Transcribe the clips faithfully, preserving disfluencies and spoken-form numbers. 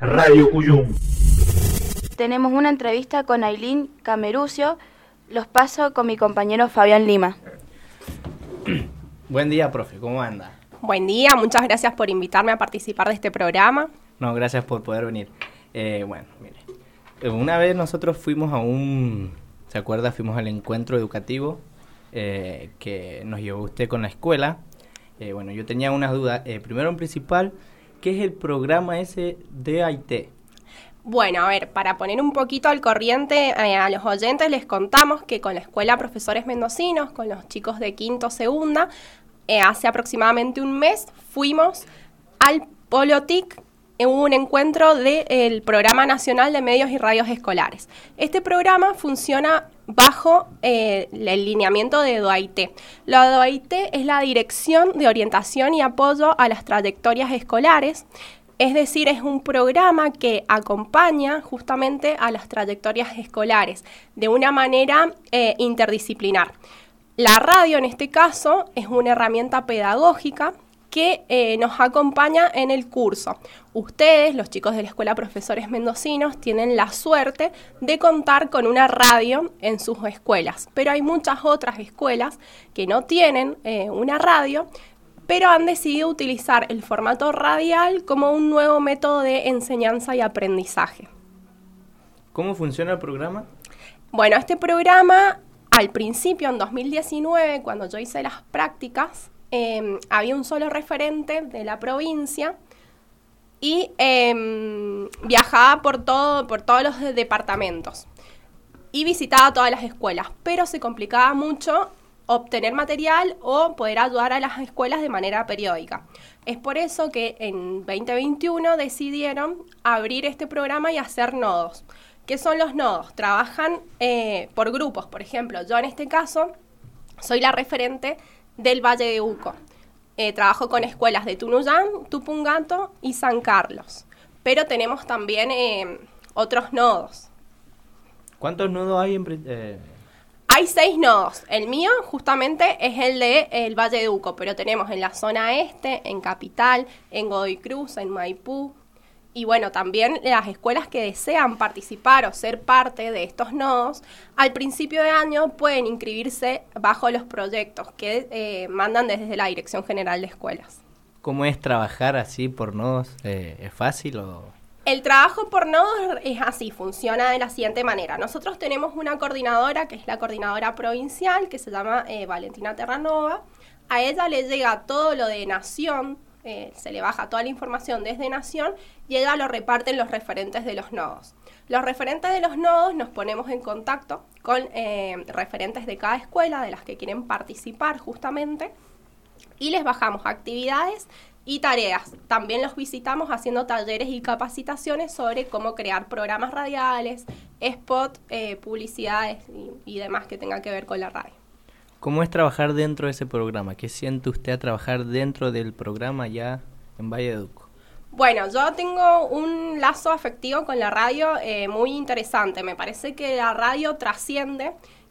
Radio Cuyum. Tenemos una entrevista con Ailín Camerucio. Los paso con mi compañero Fabián Lima. Buen día, profe. ¿Cómo anda? Buen día. Muchas gracias por invitarme a participar de este programa. No, gracias por poder venir. Eh, bueno, mire. Una vez nosotros fuimos a un... ¿Se acuerda? Fuimos al encuentro educativo eh, que nos llevó usted con la escuela. Eh, bueno, yo tenía unas dudas. Eh, primero en principal, ¿qué es el programa ese D A I T? Bueno, a ver, para poner un poquito al corriente eh, a los oyentes, les contamos que con la Escuela Profesores Mendocinos, con los chicos de quinto, segunda, eh, hace aproximadamente un mes fuimos al Polo T I C, en un encuentro del Programa Nacional de Medios y Radios Escolares. Este programa funciona bajo eh, el lineamiento de D O A I T. La D O A I T es la Dirección de Orientación y Apoyo a las Trayectorias Escolares. Es decir, es un programa que acompaña justamente a las trayectorias escolares de una manera eh, interdisciplinar. La radio, en este caso, es una herramienta pedagógica que eh, nos acompaña en el curso. Ustedes, los chicos de la Escuela Profesores Mendocinos, tienen la suerte de contar con una radio en sus escuelas, pero hay muchas otras escuelas que no tienen eh, una radio, pero han decidido utilizar el formato radial como un nuevo método de enseñanza y aprendizaje. ¿Cómo funciona el programa? Bueno, este programa, al principio, en dos mil diecinueve, cuando yo hice las prácticas, eh, había un solo referente de la provincia y eh, viajaba por, todo, por todos los departamentos y visitaba todas las escuelas, pero se complicaba mucho obtener material o poder ayudar a las escuelas de manera periódica. Es por eso que en veinte veintiuno decidieron abrir este programa y hacer nodos. ¿Qué son los nodos? Trabajan eh, por grupos. Por ejemplo, yo en este caso soy la referente del Valle de Uco. Eh, trabajo con escuelas de Tunuyán, Tupungato y San Carlos. Pero tenemos también eh, otros nodos. ¿Cuántos nodos hay en... Eh... Hay seis nodos. El mío justamente es el de el Valle de Uco, pero tenemos en la zona este, en Capital, en Godoy Cruz, en Maipú. Y bueno, también las escuelas que desean participar o ser parte de estos nodos, al principio de año pueden inscribirse bajo los proyectos que eh, mandan desde la Dirección General de Escuelas. ¿Cómo es trabajar así por nodos? Eh, ¿Es fácil o...? El trabajo por nodos es así, funciona de la siguiente manera. Nosotros tenemos una coordinadora, que es la coordinadora provincial, que se llama eh, Valentina Terranova. A ella le llega todo lo de Nación, eh, se le baja toda la información desde Nación y ella lo reparte en los referentes de los nodos. Los referentes de los nodos nos ponemos en contacto con eh, referentes de cada escuela, de las que quieren participar justamente, y les bajamos actividades y tareas. También los visitamos haciendo talleres y capacitaciones sobre cómo crear programas radiales, spot, eh, publicidades y, y demás que tengan que ver con la radio. ¿Cómo es trabajar dentro de ese programa? ¿Qué siente usted a trabajar dentro del programa ya en Valle de Uco? Bueno, yo tengo un lazo afectivo con la radio eh, muy interesante. Me parece que la radio trasciende,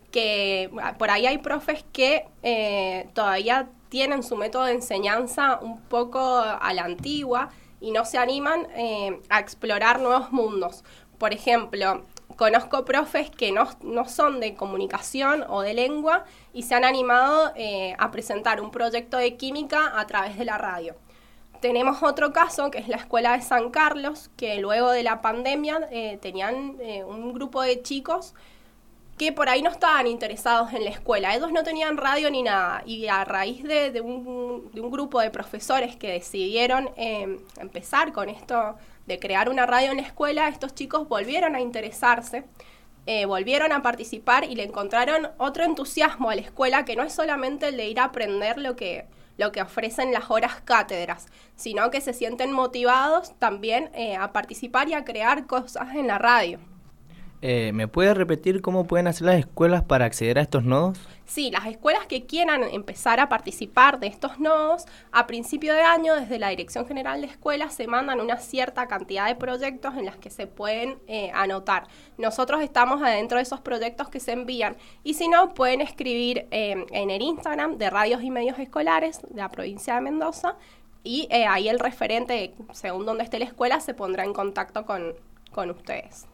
que por ahí hay profes que eh, todavía tienen su método de enseñanza un poco a la antigua y no se animan eh, a explorar nuevos mundos. Por ejemplo, conozco profes que no, no son de comunicación o de lengua y se han animado eh, a presentar un proyecto de química a través de la radio. Tenemos otro caso, que es la Escuela de San Carlos, que luego de la pandemia eh, tenían eh, un grupo de chicos que por ahí no estaban interesados en la escuela. Ellos no tenían radio ni nada. Y a raíz de, de, un, de un grupo de profesores que decidieron eh, empezar con esto de crear una radio en la escuela, estos chicos volvieron a interesarse, eh, volvieron a participar y le encontraron otro entusiasmo a la escuela, que no es solamente el de ir a aprender lo que, lo que ofrecen las horas cátedras, sino que se sienten motivados también eh, a participar y a crear cosas en la radio. Eh, ¿Me puede repetir cómo pueden hacer las escuelas para acceder a estos nodos? Sí, las escuelas que quieran empezar a participar de estos nodos, a principio de año, desde la Dirección General de Escuelas, se mandan una cierta cantidad de proyectos en las que se pueden eh, anotar. Nosotros estamos adentro de esos proyectos que se envían. Y si no, pueden escribir eh, en el Instagram de Radios y Medios Escolares de la provincia de Mendoza y eh, ahí el referente, según donde esté la escuela, se pondrá en contacto con, con ustedes.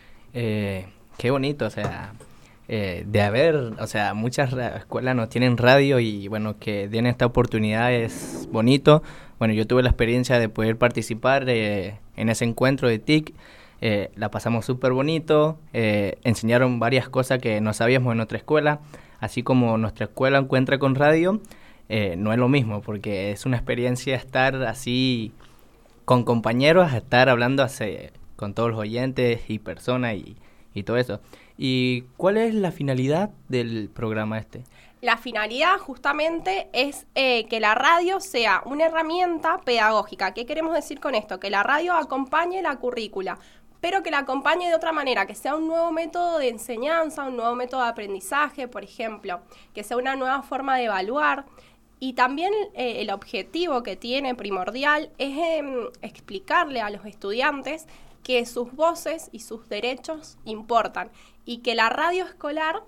Eh, qué bonito, o sea, eh, de haber, o sea, muchas ra- escuelas no tienen radio y bueno, que den esta oportunidad es bonito. Bueno, yo tuve la experiencia de poder participar eh, en ese encuentro de T I C, eh, la pasamos súper bonito, eh, enseñaron varias cosas que no sabíamos en nuestra escuela, así como nuestra escuela encuentra con radio, eh, no es lo mismo, porque es una experiencia estar así con compañeros, estar hablando hace, con todos los oyentes y personas y, y todo eso. ¿Y cuál es la finalidad del programa este? La finalidad justamente es eh, que la radio sea una herramienta pedagógica. ¿Qué queremos decir con esto? Que la radio acompañe la currícula, pero que la acompañe de otra manera, que sea un nuevo método de enseñanza, un nuevo método de aprendizaje, por ejemplo, que sea una nueva forma de evaluar. Y también eh, el objetivo que tiene primordial es eh, explicarle a los estudiantes que sus voces y sus derechos importan y que la radio escolar,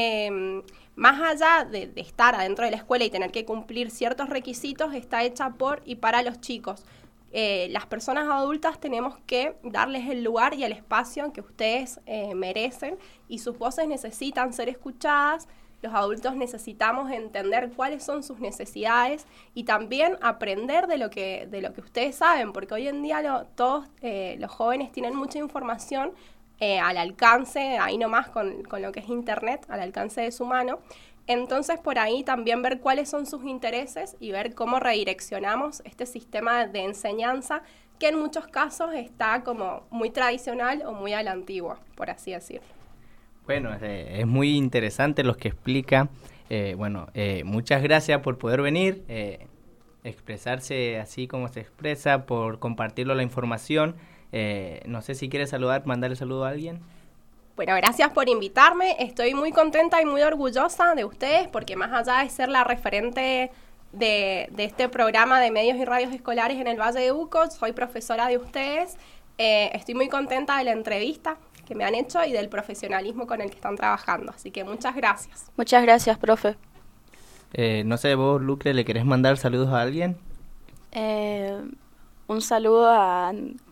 eh, más allá de, de estar adentro de la escuela y tener que cumplir ciertos requisitos, está hecha por y para los chicos. Eh, las personas adultas tenemos que darles el lugar y el espacio que ustedes eh, merecen y sus voces necesitan ser escuchadas. Los adultos necesitamos entender cuáles son sus necesidades y también aprender de lo que, de lo que ustedes saben, porque hoy en día lo, todos eh, los jóvenes tienen mucha información eh, al alcance, ahí nomás con, con lo que es internet, al alcance de su mano. Entonces, por ahí también ver cuáles son sus intereses y ver cómo redireccionamos este sistema de enseñanza que en muchos casos está como muy tradicional o muy a la antigua, por así decirlo. Bueno, eh, es muy interesante lo que explica. Eh, bueno, eh, muchas gracias por poder venir, eh, expresarse así como se expresa, por compartirlo la información. Eh, no sé si quieres saludar, mandarle saludo a alguien. Bueno, gracias por invitarme. Estoy muy contenta y muy orgullosa de ustedes porque más allá de ser la referente de, de este programa de medios y radios escolares en el Valle de Uco, soy profesora de ustedes. Eh, estoy muy contenta de la entrevista que me han hecho y del profesionalismo con el que están trabajando. Así que muchas gracias. Muchas gracias, profe. Eh, no sé, vos, Lucre, ¿le querés mandar saludos a alguien? Eh, un saludo a,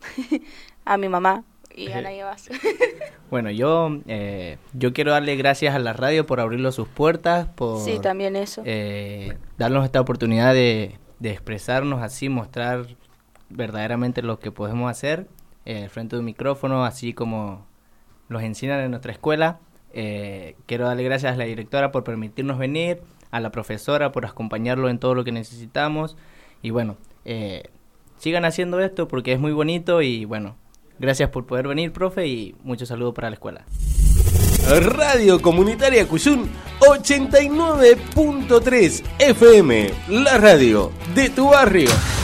a mi mamá y a nadie más. Bueno, yo eh, yo quiero darle gracias a la radio por abrirle sus puertas, por Sí, también eso. eh, darnos esta oportunidad de, de expresarnos así, mostrar verdaderamente lo que podemos hacer eh, frente a un micrófono, así como los enseñan en nuestra escuela. Eh, quiero darle gracias a la directora por permitirnos venir, a la profesora por acompañarlo en todo lo que necesitamos. Y bueno, eh, sigan haciendo esto porque es muy bonito y bueno, gracias por poder venir, profe, y muchos saludos para la escuela. Radio Comunitaria Cuyún ochenta y nueve punto tres F M, la radio de tu barrio.